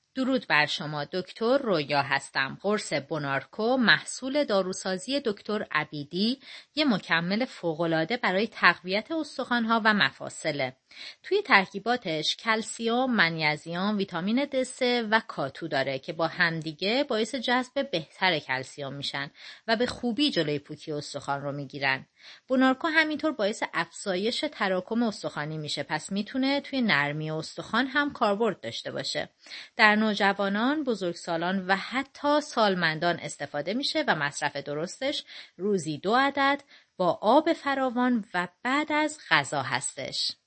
درود بر شما. دکتر رویا هستم. قرص بونارکو محصول داروسازی دکتر عبیدی یه مکمل فوق‌العاده برای تقویت استخوان‌ها و مفاصله. توی ترکیباتش کلسیم، منیزیم، ویتامین D3 و کاتو داره که با همدیگه باعث جذب بهتر کلسیم میشن و به خوبی جلوی پوکی استخوان رو میگیرن. بونارکو همینطور باعث افزایش تراکم استخوانی میشه، پس میتونه توی نرمی استخوان هم کاربرد داشته باشه. در نوجوانان، بزرگسالان و حتی سالمندان استفاده میشه و مصرف درستش روزی 2 عدد با آب فراوان و بعد از غذا هستش.